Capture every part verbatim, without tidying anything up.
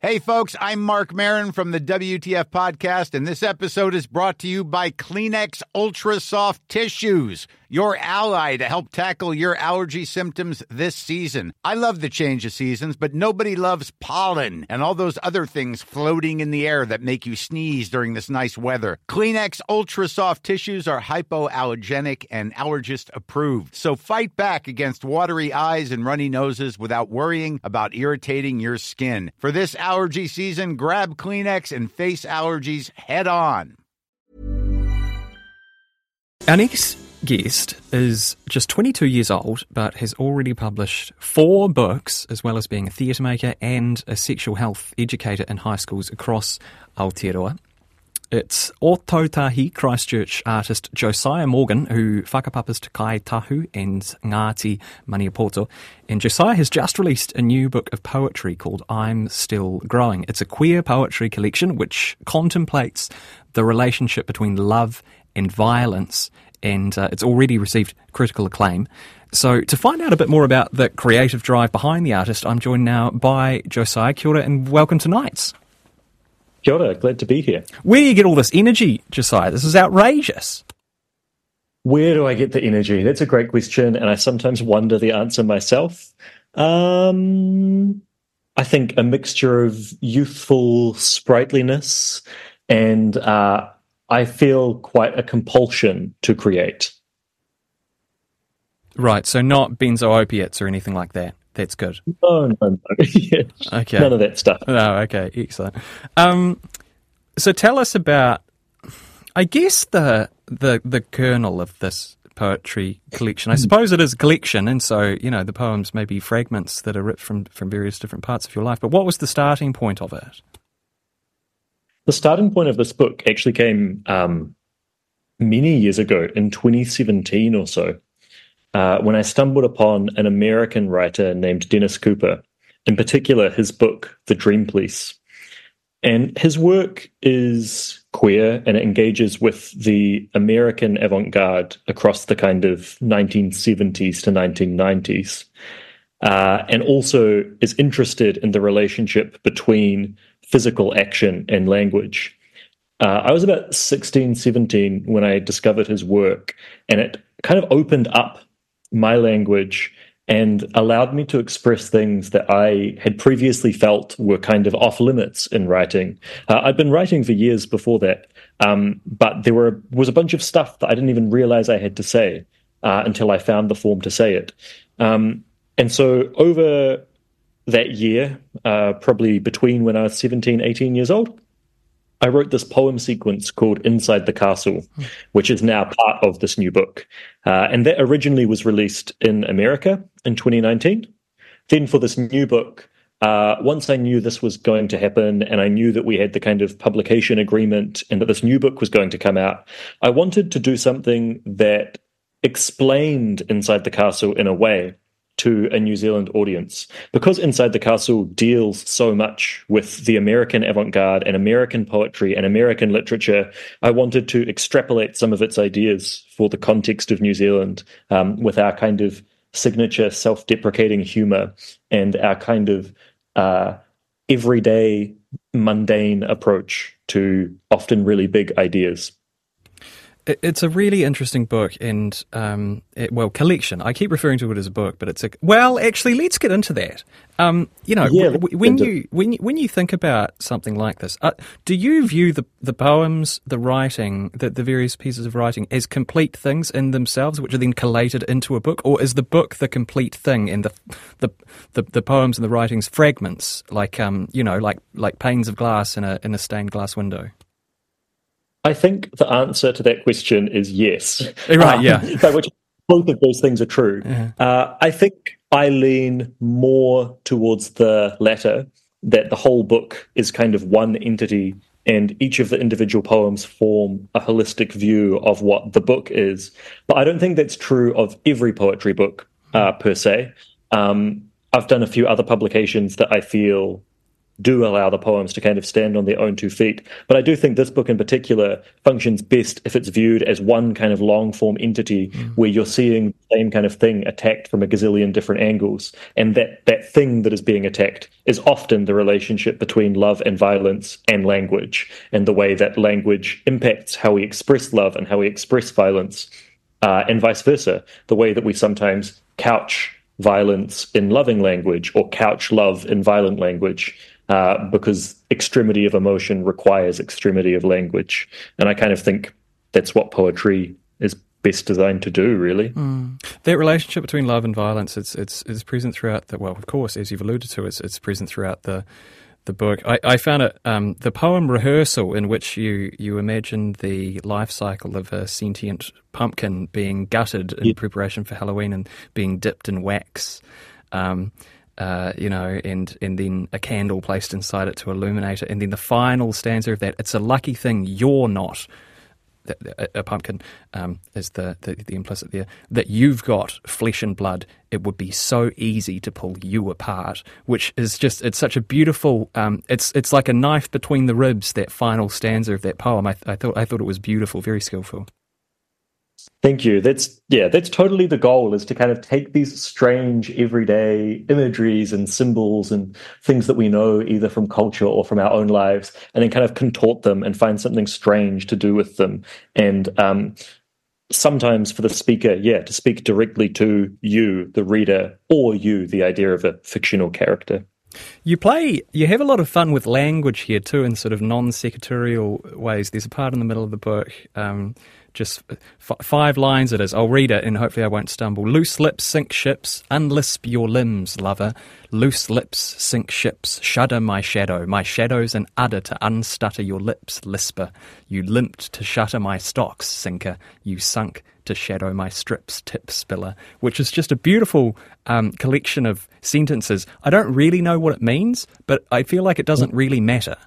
Hey, folks, I'm Mark Maron from the W T F Podcast, and this episode is brought to you by Kleenex Ultra Soft Tissues, your ally to help tackle your allergy symptoms this season. I love the change of seasons, but nobody loves pollen and all those other things floating in the air that make you sneeze during this nice weather. Kleenex Ultra Soft Tissues are hypoallergenic and allergist approved, so fight back against watery eyes and runny noses without worrying about irritating your skin. For this allergy season, grab Kleenex and face allergies head on. Our next guest is just twenty-two years old, but has already published four books, as well as being a theatre maker and a sexual health educator in high schools across Aotearoa. It's Ōtautahi Christchurch artist Josiah Morgan, who whakapapas Te Kai Tahu and Ngāti Maniapoto. And Josiah has just released a new book of poetry called I'm Still Growing. It's a queer poetry collection which contemplates the relationship between love and violence, and uh, it's already received critical acclaim. So to find out a bit more about the creative drive behind the artist, I'm joined now by Josiah. Kia ora and welcome to Nights. Kia ora, glad to be here. Where do you get all this energy, Josiah? This is outrageous. Where do I get the energy? That's a great question, and I sometimes wonder the answer myself. Um, I think a mixture of youthful sprightliness and uh, I feel quite a compulsion to create. Right, so not benzo opiates or anything like that. That's good. No, no, no. Yeah. Okay. None of that stuff. Oh, okay, excellent. Um, so tell us about, I guess, the the the kernel of this poetry collection. I suppose it is a collection, and so, you know, the poems may be fragments that are ripped from, from various different parts of your life. But what was the starting point of it? The starting point of this book actually came um, many years ago, in twenty seventeen or so, uh, when I stumbled upon an American writer named Dennis Cooper, in particular his book, The Dream Police. And his work is queer and it engages with the American avant-garde across the kind of nineteen seventies to nineteen nineties, uh, and also is interested in the relationship between physical action and language. Uh, I was about sixteen, seventeen when I discovered his work, and it kind of opened up my language and allowed me to express things that I had previously felt were kind of off limits in writing. Uh, I'd been writing for years before that, um, but there were was a bunch of stuff that I didn't even realize I had to say uh, until I found the form to say it. Um, and so over that year, uh, probably between when I was seventeen, eighteen years old, I wrote this poem sequence called Inside the Castle, which is now part of this new book. Uh, and that originally was released in America in twenty nineteen. Then for this new book, uh, once I knew this was going to happen and I knew that we had the kind of publication agreement and that this new book was going to come out, I wanted to do something that explained Inside the Castle in a way to a New Zealand audience. Because Inside the Castle deals so much with the American avant-garde and American poetry and American literature, I wanted to extrapolate some of its ideas for the context of New Zealand um, with our kind of signature self-deprecating humor and our kind of uh, everyday, mundane approach to often really big ideas. It's a really interesting book and, um, it, well, collection. I keep referring to it as a book, but it's a, well, actually, let's get into that. Um, you know, yeah, w- when you when you, when you think about something like this, uh, do you view the the poems, the writing, the, the various pieces of writing as complete things in themselves, which are then collated into a book, or is the book the complete thing and the the the, the poems and the writings fragments, like um, you know, like like panes of glass in a in a stained glass window? I think the answer to that question is yes. Right, yeah. Um, by which both of those things are true. Yeah. Uh, I think I lean more towards the latter, that the whole book is kind of one entity and each of the individual poems form a holistic view of what the book is. But I don't think that's true of every poetry book uh, per se. Um, I've done a few other publications that I feel do allow the poems to kind of stand on their own two feet. But I do think this book in particular functions best if it's viewed as one kind of long form entity mm. where you're seeing the same kind of thing attacked from a gazillion different angles. And that, that thing that is being attacked is often the relationship between love and violence and language, and the way that language impacts how we express love and how we express violence, uh, and vice versa. The way that we sometimes couch violence in loving language or couch love in violent language. Uh, because extremity of emotion requires extremity of language. And I kind of think that's what poetry is best designed to do, really. Mm. That relationship between love and violence, it's it's it's present throughout the, well, of course, as you've alluded to, it's it's present throughout the the book. I, I found it, um, the poem Rehearsal, in which you, you imagine the life cycle of a sentient pumpkin being gutted in yeah. preparation for Halloween and being dipped in wax. Um Uh, you know, and, and then a candle placed inside it to illuminate it. And then the final stanza of that, it's a lucky thing you're not a, a pumpkin, um, is the, the, the implicit there, that you've got flesh and blood. It would be so easy to pull you apart, which is just, it's such a beautiful, um, it's it's like a knife between the ribs, that final stanza of that poem. I, I thought I thought it was beautiful, very skillful. Thank you. That's yeah, that's totally the goal, is to kind of take these strange everyday imageries and symbols and things that we know either from culture or from our own lives, and then kind of contort them and find something strange to do with them. And um, sometimes for the speaker, yeah, to speak directly to you, the reader, or you, the idea of a fictional character. You play, you have a lot of fun with language here too, in sort of non-secretarial ways. There's a part in the middle of the book, um, just f- five lines it is. I'll read it and hopefully I won't stumble. Loose lips sink ships, unlisp your limbs, lover. Loose lips sink ships, shudder my shadow. My shadow's an udder to unstutter your lips, lisper. You limped to shutter my stocks, sinker. You sunk to shadow my strips, tip spiller, which is just a beautiful um, collection of sentences. I don't really know what it means, but I feel like it doesn't really matter.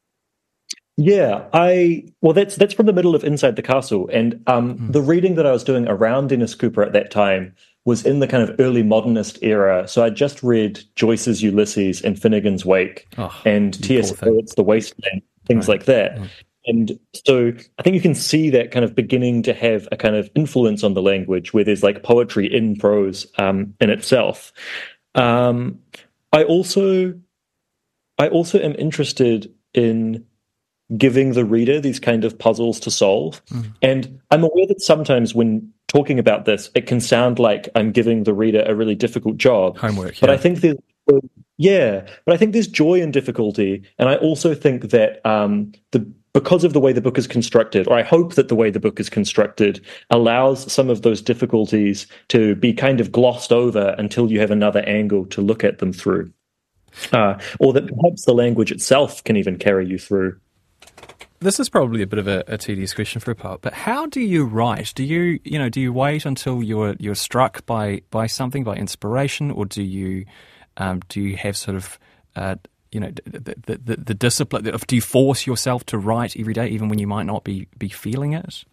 Yeah, I well, that's that's from the middle of Inside the Castle, and um, mm. the reading that I was doing around Dennis Cooper at that time was in the kind of early modernist era. So I just read Joyce's Ulysses and Finnegan's Wake, oh, and T S Eliot's The Wasteland, things right. like that. Mm. And so I think you can see that kind of beginning to have a kind of influence on the language, where there's like poetry in prose um, in itself. Um, I also, I also am interested in giving the reader these kind of puzzles to solve. Mm. And I'm aware that sometimes when talking about this, it can sound like I'm giving the reader a really difficult job. Homework, but yeah. I think there's yeah, but I think there's joy in difficulty, and I also think that um, the because of the way the book is constructed, or I hope that the way the book is constructed allows some of those difficulties to be kind of glossed over until you have another angle to look at them through, uh, or that perhaps the language itself can even carry you through. This is probably a bit of a, a tedious question for a poet, but how do you write? Do you, you know, do you wait until you're you're struck by, by something, by inspiration, or do you um, do you have sort of uh, you know the, the, the, the discipline? Do you force yourself to write every day, even when you might not be be feeling it?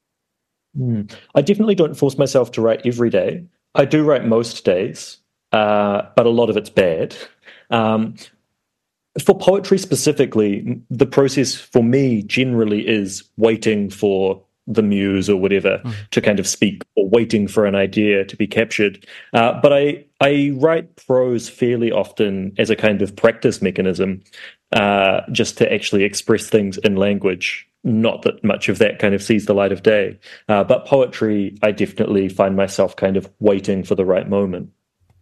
Mm. I definitely don't force myself to write every day. I do write most days, uh, but a lot of it's bad. Um, For poetry specifically, the process for me generally is waiting for the muse or whatever mm. to kind of speak, or waiting for an idea to be captured. Uh, but I I write prose fairly often as a kind of practice mechanism, uh, just to actually express things in language. Not that much of that kind of sees the light of day. Uh, but poetry, I definitely find myself kind of waiting for the right moment.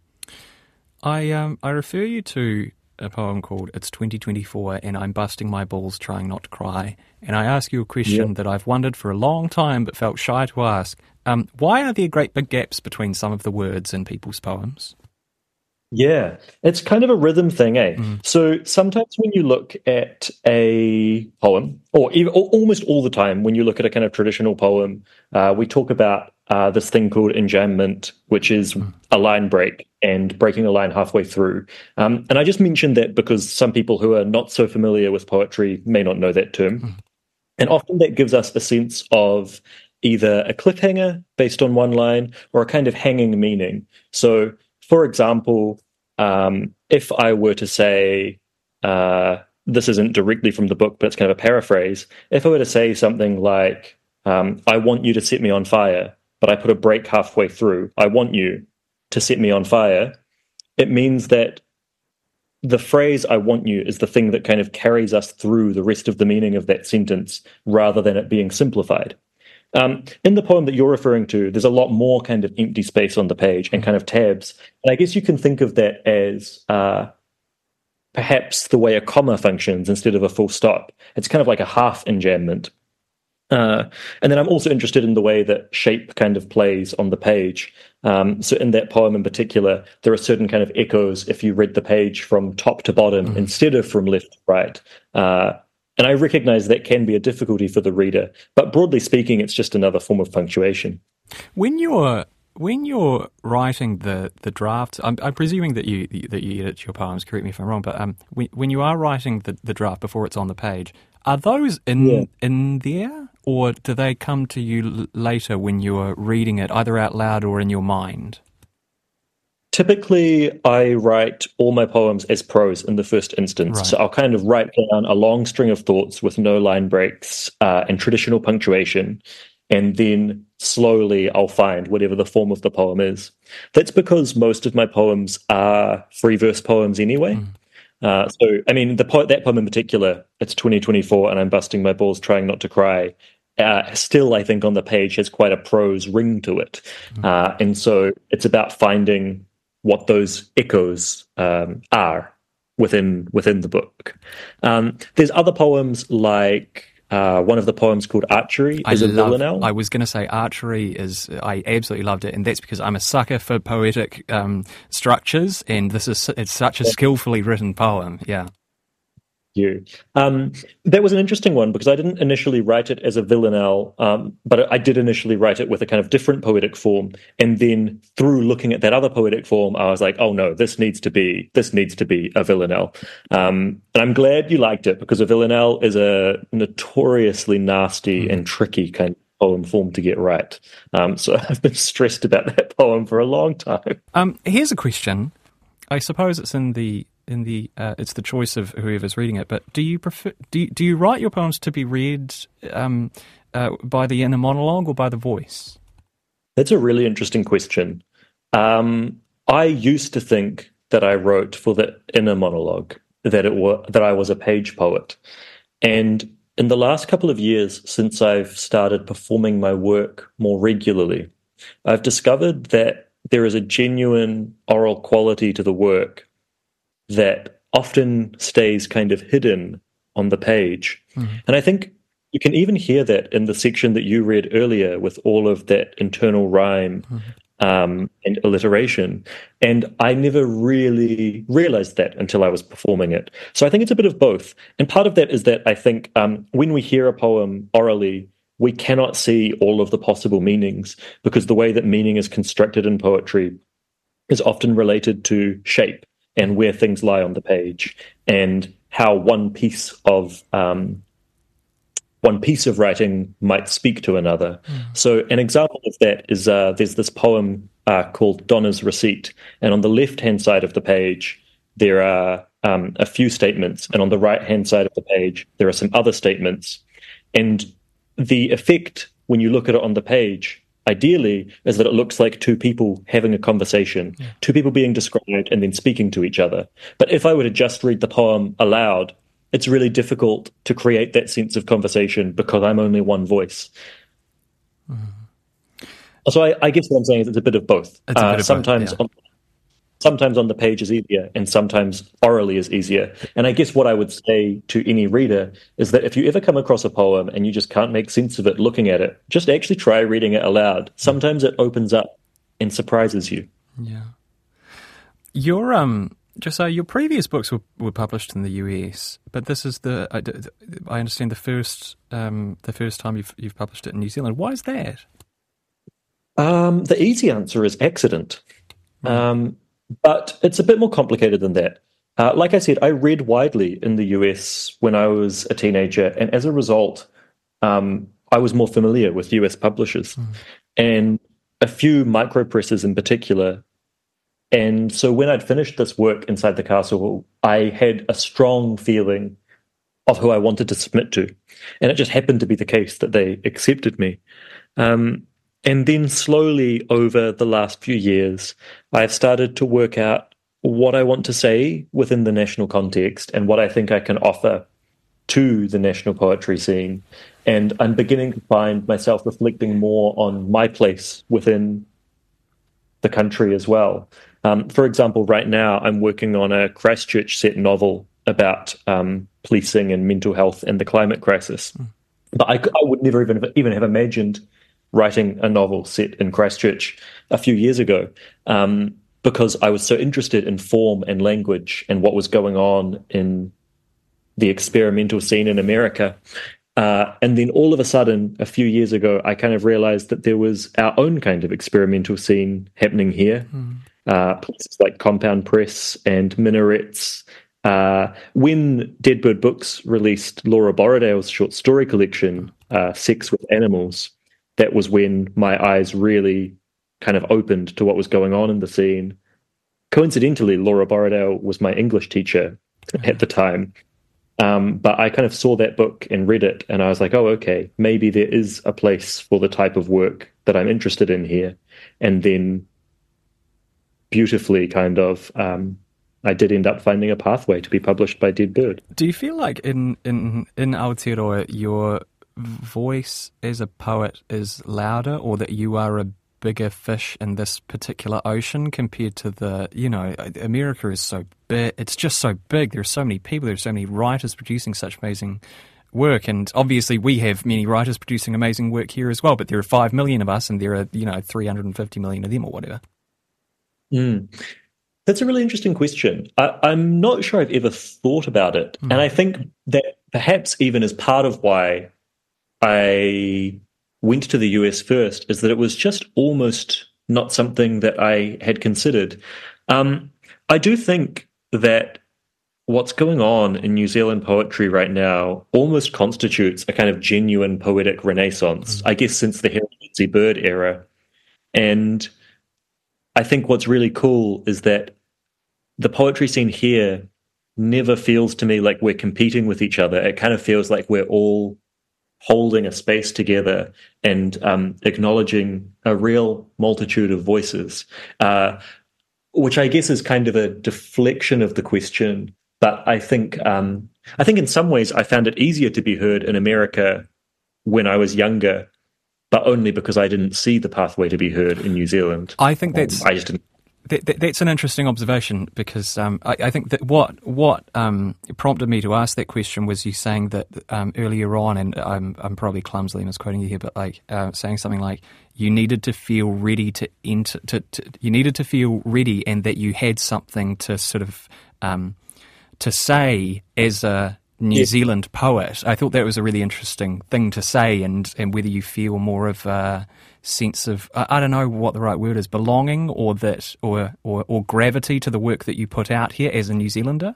I um I refer you to a poem called It's twenty twenty-four and I'm Busting My Balls Trying Not to Cry. And I ask you a question yep. that I've wondered for a long time but felt shy to ask. Um, why are there great big gaps between some of the words in people's poems? Yeah, it's kind of a rhythm thing, eh? Mm. So sometimes when you look at a poem, or, even, or almost all the time when you look at a kind of traditional poem, uh, we talk about uh, this thing called enjambment, which is mm. a line break and breaking a line halfway through. Um, and I just mentioned that because some people who are not so familiar with poetry may not know that term. Mm. And often that gives us a sense of either a cliffhanger based on one line or a kind of hanging meaning. So, for example, um, if I were to say, uh, this isn't directly from the book, but it's kind of a paraphrase. If I were to say something like, um, I want you to set me on fire, but I put a break halfway through, I want you to set me on fire, it means that the phrase I want you is the thing that kind of carries us through the rest of the meaning of that sentence rather than it being simplified. Um, in the poem that you're referring to, there's a lot more kind of empty space on the page and kind of tabs. And I guess you can think of that as uh, perhaps the way a comma functions instead of a full stop. It's kind of like a half enjambment. Uh, and then I'm also interested in the way that shape kind of plays on the page. Um, so in that poem in particular, there are certain kind of echoes if you read the page from top to bottom mm. instead of from left to right. Uh, and I recognize that can be a difficulty for the reader, but broadly speaking, it's just another form of punctuation. When you're when you're writing the the draft, I'm, I'm presuming that you that you edit your poems. Correct me if I'm wrong, but um, when, when you are writing the, the draft before it's on the page, are those in yeah. in there? Or do they come to you l- later when you're reading it, either out loud or in your mind? Typically, I write all my poems as prose in the first instance. Right. So I'll kind of write down a long string of thoughts with no line breaks uh, and traditional punctuation. And then slowly I'll find whatever the form of the poem is. That's because most of my poems are free verse poems anyway. Mm. Uh, so, I mean, the po- that poem in particular, it's twenty twenty-four and I'm busting my balls trying not to cry. Uh, still, I think on the page has quite a prose ring to it. Mm. Uh, and so it's about finding what those echoes um, are within within the book. Um, there's other poems like uh, one of the poems called Archery is I a love, villanelle. I was going to say Archery is, I absolutely loved it, and that's because I'm a sucker for poetic um, structures, and this is it's such a skillfully written poem, yeah. You. Um, that was an interesting one because I didn't initially write it as a villanelle, um, but I did initially write it with a kind of different poetic form. And then through looking at that other poetic form, I was like, oh no, this needs to be this needs to be a villanelle. Um, and I'm glad you liked it because a villanelle is a notoriously nasty and tricky kind of poem form to get right. Um, so I've been stressed about that poem for a long time. Um, here's a question. I suppose it's in the in the uh, it's the choice of whoever's reading it. But do you prefer do you, do you write your poems to be read um, uh, by the inner monologue or by the voice? That's a really interesting question. Um, I used to think that I wrote for the inner monologue, that it were that I was a page poet, and in the last couple of years since I've started performing my work more regularly, I've discovered that there is a genuine oral quality to the work that often stays kind of hidden on the page. Mm-hmm. And I think you can even hear that in the section that you read earlier with all of that internal rhyme mm-hmm. um, and alliteration. And I never really realized that until I was performing it. So I think it's a bit of both. And part of that is that I think um, when we hear a poem orally, we cannot see all of the possible meanings because the way that meaning is constructed in poetry is often related to shape and where things lie on the page and how one piece of um, one piece of writing might speak to another. Mm. So an example of that is uh, there's this poem uh, called Donna's Receipt, and on the left-hand side of the page there are um, a few statements, and on the right-hand side of the page there are some other statements. And the effect, when you look at it on the page, ideally, is that it looks like two people having a conversation, yeah. two people being described and then speaking to each other. But if I were to just read the poem aloud, it's really difficult to create that sense of conversation because I'm only one voice. Mm. So I, I guess what I'm saying is it's a bit of both. It's a bit uh, of sometimes both, yeah. on, sometimes on the page is easier and sometimes orally is easier. And I guess what I would say to any reader is that if you ever come across a poem and you just can't make sense of it looking at it, just actually try reading it aloud. Sometimes it opens up and surprises you. Yeah. Your um just so your previous books were, were published in the U S, but this is the I, I understand the first um the first time you've you've published it in New Zealand. Why is that? Um the easy answer is accident. Mm. Um But it's a bit more complicated than that. Uh, like I said, I read widely in the U S when I was a teenager, and as a result, um, I was more familiar with U S publishers. Mm. And a few micropresses in particular And so when I'd finished this work inside the castle, I had a strong feeling of who I wanted to submit to. And it just happened to be the case that they accepted me. Um, and then slowly over the last few years, I've started to work out what I want to say within the national context and what I think I can offer to the national poetry scene. And I'm beginning to find myself reflecting more on my place within the country as well. Um, for example, right now I'm working on a Christchurch set novel about um, policing and mental health and the climate crisis. Mm. But I, I would never even even have imagined writing a novel set in Christchurch a few years ago, um, because I was so interested in form and language and what was going on in the experimental scene in America. Uh, and then all of a sudden, a few years ago, I kind of realized that there was our own kind of experimental scene happening here. Mm. Uh, places like Compound Press and Minarets. Uh, when Deadbird Books released Laura Borrowdale's short story collection, uh, Sex with Animals, that was when my eyes really kind of opened to what was going on in the scene. Coincidentally, Laura Borrowdale was my English teacher at the time. Um, but I kind of saw that book and read it, and I was like, oh, okay, maybe there is a place for the type of work that I'm interested in here. And then beautifully kind of, um, I did end up finding a pathway to be published by Dead Bird. Do you feel like in, in, in Aotearoa, your voice as a poet is louder, or that you are a bigger fish in this particular ocean compared to the, you know, America is so big, it's just so big, there's so many people, there's so many writers producing such amazing work, and obviously we have many writers producing amazing work here as well, but there are five million of us and there are, you know, three hundred fifty million of them or whatever. Mm. That's a really interesting question. I, I'm not sure I've ever thought about it, mm. and I think that perhaps even as part of why I went to the U S first is that it was just almost not something that I had considered. Um, I do think that what's going on in New Zealand poetry right now almost constitutes a kind of genuine poetic renaissance, mm. I guess since the Harold Lindsay Bird era. And I think what's really cool is that the poetry scene here never feels to me like we're competing with each other. It kind of feels like we're all holding a space together and um, acknowledging a real multitude of voices, uh, which I guess is kind of a deflection of the question. But I think um, I think in some ways I found it easier to be heard in America when I was younger, but only because I didn't see the pathway to be heard in New Zealand. I think that's um, I just didn't. That, that, that's an interesting observation, because um, I, I think that what what um, prompted me to ask that question was you saying that um, earlier on, and I'm I'm probably clumsily misquoting you here, but like uh, saying something like you needed to feel ready to enter, to, to you needed to feel ready, and that you had something to sort of um, to say as a New yeah. Zealand poet. I thought that was a really interesting thing to say, and, and whether you feel more of a sense of, I, I don't know what the right word is, belonging, or that, or, or or gravity to the work that you put out here as a New Zealander?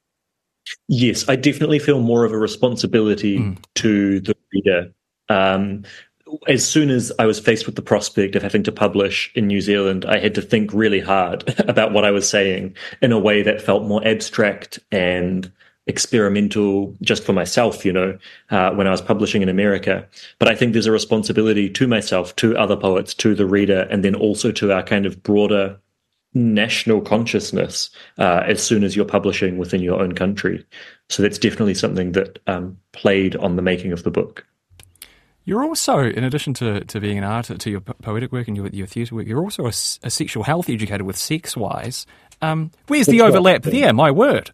Yes, I definitely feel more of a responsibility mm. to the reader. Um, as soon as I was faced with the prospect of having to publish in New Zealand, I had to think really hard about what I was saying in a way that felt more abstract and experimental just for myself, you know, uh, when I was publishing in America. But I think there's a responsibility to myself, to other poets, to the reader, and then also to our kind of broader national consciousness uh, as soon as you're publishing within your own country. So that's definitely something that um, played on the making of the book. You're also, in addition to, to being an artist, to your poetic work and your, your theatre work, you're also a, a sexual health educator with Sexwise. Um, where's the that's overlap right. there? My word.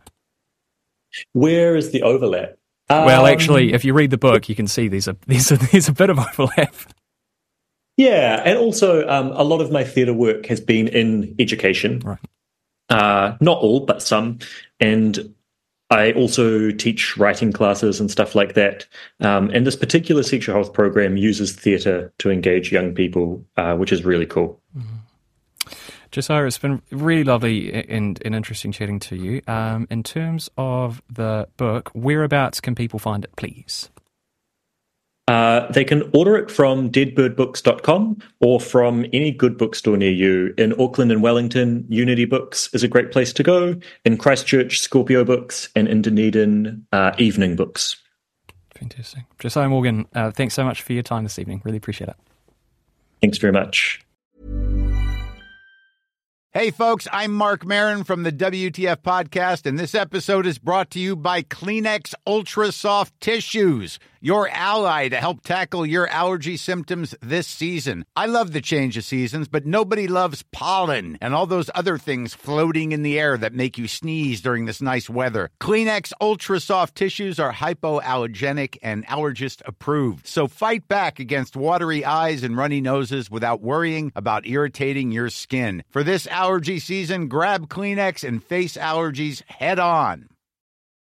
Where is the overlap? Well, um, actually, if you read the book, you can see there's a there's a, there's a bit of overlap. Yeah, and also um, a lot of my theatre work has been in education. Right. Uh, not all, but some. And I also teach writing classes and stuff like that. Um, and this particular sexual health program uses theatre to engage young people, uh, which is really cool. Mm-hmm. Josiah, it's been really lovely and, and interesting chatting to you. Um, in terms of the book, whereabouts can people find it, please? Uh, they can order it from dead bird books dot com or from any good bookstore near you. In Auckland and Wellington, Unity Books is a great place to go. In Christchurch, Scorpio Books, and in Dunedin, uh, Evening Books. Fantastic. Josiah Morgan, uh, thanks so much for your time this evening. Really appreciate it. Thanks very much. Hey, folks, I'm Mark Maron from the W T F Podcast, and this episode is brought to you by Kleenex Ultra Soft Tissues, your ally to help tackle your allergy symptoms this season. I love the change of seasons, but nobody loves pollen and all those other things floating in the air that make you sneeze during this nice weather. Kleenex Ultra Soft Tissues are hypoallergenic and allergist approved, so fight back against watery eyes and runny noses without worrying about irritating your skin. For this allergy season, grab Kleenex and face allergies head on.